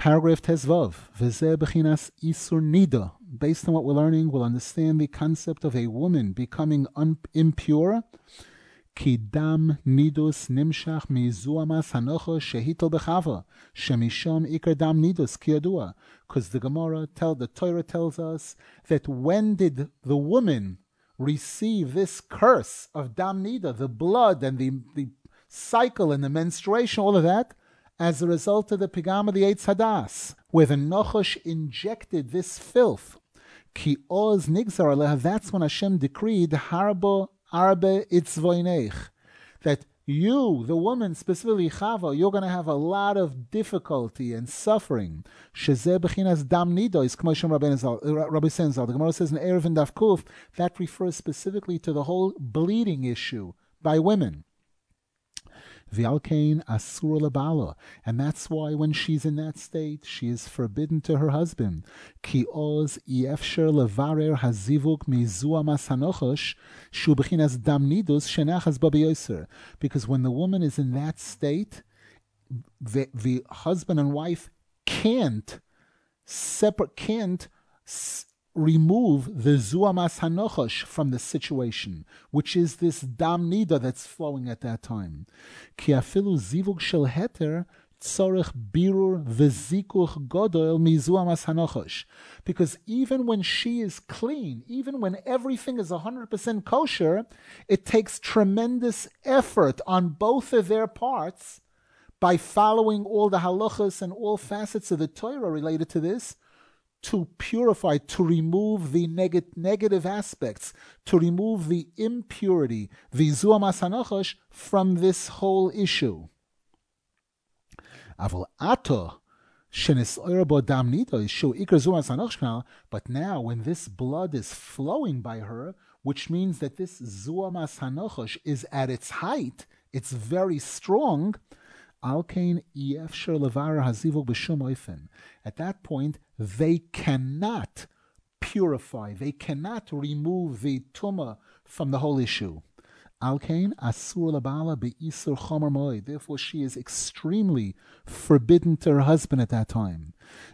Paragraph Tezvav, V'zeh b'chinas isur nida. Based on what we're learning, we'll understand the concept of a woman becoming impure. Ki dam nidus nimshach mizuamas hanocha shehitol bechava shemisham ikar dam nidus kiyadua. Because the Torah tells us that when did the woman receive this curse of dam nida, the blood and the cycle and the menstruation, all of that, as a result of the pigam of the Eitz Hadas, where the Nochosh injected this filth. Ki oz nigzar aleha, that's when Hashem decreed harbo arbe itzvoinech, that you, the woman, specifically Chava, you're going to have a lot of difficulty and suffering. Shezeh b'chinas dam nidos, k'mo shem Rabbi Senzal. The Gemara says in Erev and Daf Kuf, that refers specifically to the whole bleeding issue by women. V'alkein asur lebala, and that's why when she's in that state, she is forbidden to her husband. Ki oz iefsher levarer hazivuk mizuamas hanochosh shu b'chinas dam nidus shenachas ba b'yoser. Because when the woman is in that state, the husband and wife can't remove the zuamas hanochosh from the situation, which is this dam nida that's flowing at that time. Ki afilu zivug shel heter tzorech birur v'zikuch godol mizuamas hanochosh. Because even when she is clean, even when everything is 100% kosher, it takes tremendous effort on both of their parts by following all the halachas and all facets of the Torah related to this, to purify, to remove the negative aspects, to remove the impurity, the zuamas hanochosh, from this whole issue. But now, when this blood is flowing by her, which means that this zuamas hanochosh is at its height, it's very strong. At that point, they cannot purify, they cannot remove the tumah from the whole issue. Therefore, she is extremely forbidden to her husband at that time.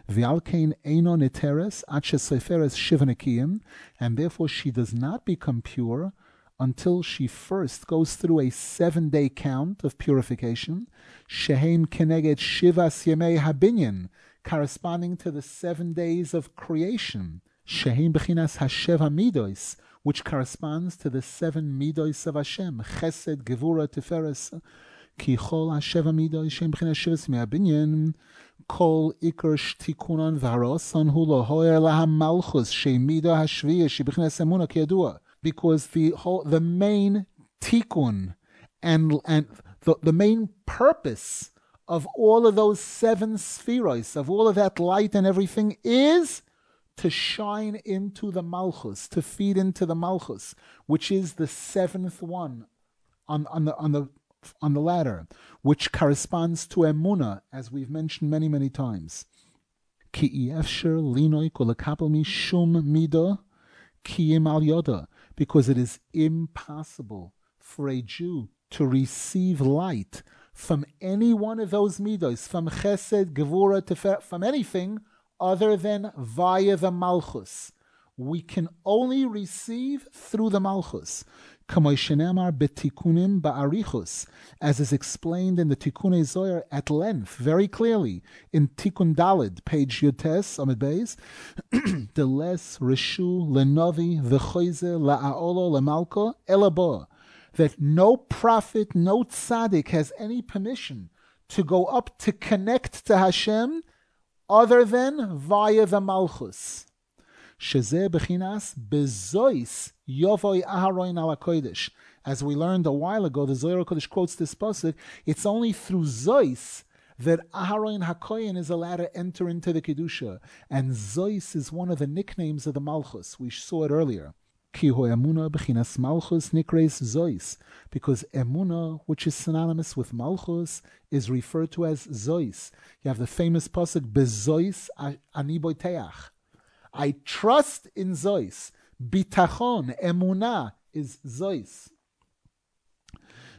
And therefore, she does not become pure until she first goes through a 7-day count of purification, shehem keneged shivas yemei habinyan, corresponding to the 7 days of creation, shehem bechinas hasheva midos, which corresponds to the 7 midos of Hashem, chesed, gevura, tiferes, ki chol hasheva midos, shehem bechinas shivas yemei habinyan, kol ikar shtikunan v'harosan hu lohoyer laha malchus, shemido hashviya, shebechinas emuna kiyadua. Because the main tikkun and the main purpose of all of those 7 spheros, of all of that light and everything, is to shine into the malchus, to feed into the malchus, which is the 7th one on the ladder, which corresponds to emunah, as we've mentioned many, many times. Ki efsher linoi kolakapel mi shum midah kiyim al yoda. Because it is impossible for a Jew to receive light from any one of those midos, from chesed, gevura, tefer, from anything other than via the malchus. We can only receive through the malchus. As is explained in the Tikkunei Zohar at length, very clearly, in Tikkun Daled, page Yutes, Amid Beis, the les reshu lenovi v'choize la'aolo lemalko elabo, that no prophet, no tzaddik has any permission to go up to connect to Hashem other than via the malchus. Shezeh bechinas bezois yovoi aharon ala kodesh. As we learned a while ago, the Zohar Kodesh quotes this pasuk. It's only through zois that Aharon HaKohen is allowed to enter into the kedusha, and zois is one of the nicknames of the malchus. We saw it earlier. Ki ho emuna bechinas malchus nikreis zois, because emuna, which is synonymous with malchus, is referred to as zois. You have the famous pasuk bezois ani boiteach. I trust in Zois. Bitachon, emunah, is Zois.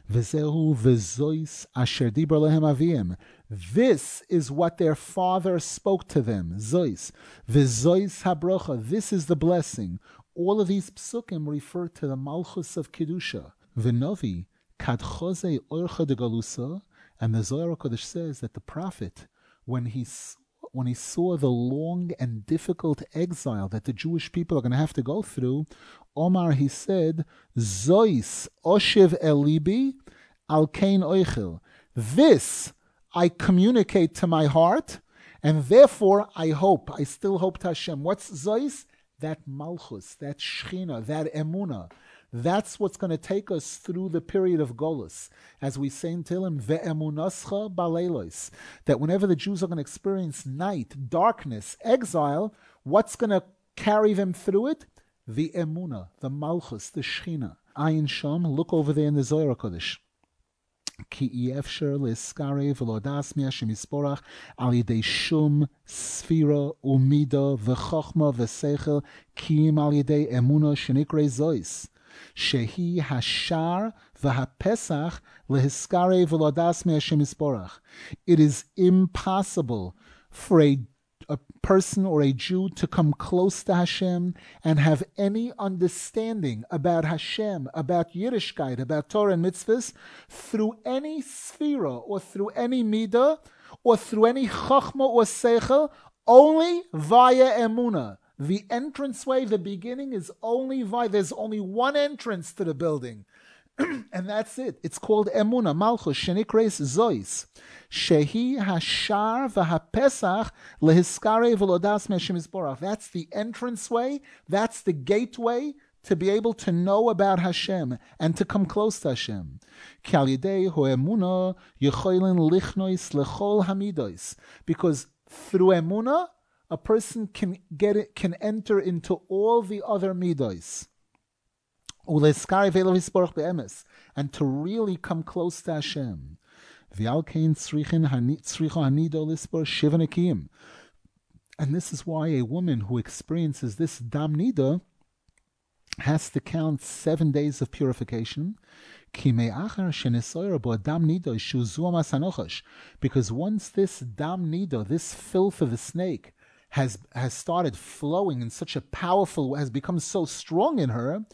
V'zehu v'zois asher dibar lehem avim. This is what their father spoke to them. Zois. V'zois habrocha. This is the blessing. All of these psukim refer to the malchus of Kedusha. V'novi kad chose orcha de galusa. And the Zohar HaKadosh says that the prophet, when he saw the long and difficult exile that the Jewish people are going to have to go through, Omar, he said, Zois oshiv elibi al kein oichel. This I communicate to my heart, and therefore I still hope to Hashem. What's Zois? That Malchus, that Shechina, that Emunah. That's what's going to take us through the period of Golus. As we say in Tehillim, Ve'emunascha baleilos, that whenever the Jews are going to experience night, darkness, exile, what's going to carry them through it? The Emunah, the Malchus, the Shechina. Ayin Sham, look over there in the Zohar HaKadosh. Ki efsher leskare v'lodas mi'ashem yisporach al yidei shum sfira umida v'chochma v'seichel kiim al yidei emuna shenikre zois shehi hashar v'hapesach lehiskare v'lodas mi'ashem yisporach. It is impossible for a person or a Jew to come close to Hashem and have any understanding about Hashem, about Yiddishkeit, about Torah and mitzvahs through any sphera or through any midah or through any chachma or seichel, only via emunah. The entranceway, the beginning is only via, there's only one entrance to the building. And that's it. It's called Emunah, Malchus, Shenikres Zois. Shehi Hashar v'Hapesach lehiskare v'lodas me'Hashem Yisborach. That's the entranceway. That's the gateway to be able to know about Hashem and to come close to Hashem. Ki al yidei hu Emunah yechoilin lichnois lechol hamidos. Because through Emunah, a person can enter into all the other midos. And to really come close to Hashem. And this is why a woman who experiences this dam nida has to count 7 days of purification. Because once this dam nida, this filth of the snake, has started flowing in such a powerful way, has become so strong in her,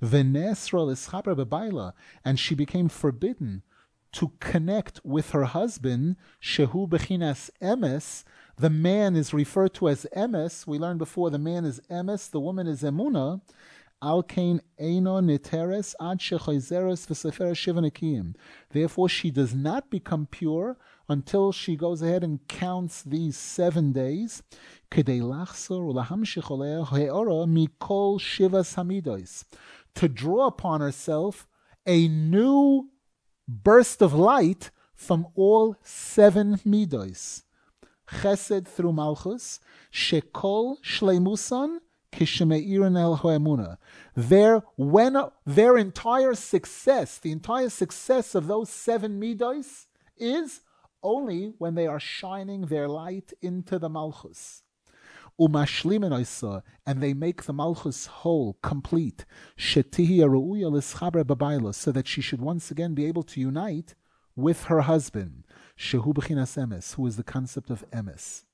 and she became forbidden to connect with her husband, shehu bechinas emes. The man is referred to as emes. We learned before the man is emes, the woman is emuna. Al kain eino niteres ad shechoizeres v'sefer shiva nekiyim. Therefore, she does not become pure until she goes ahead and counts these 7 days. Kedei lachzor ulahamshich oleh he'ora mikol shivas hamidos. To draw upon herself a new burst of light from all 7 midos. Chesed through Malchus, Shekol Shleimusan Kishmeirin El Hoemuna. Their entire success, the entire success of those 7 midos is only when they are shining their light into the Malchus. And they make the Malchus whole, complete, so that she should once again be able to unite with her husband, who is the concept of emes.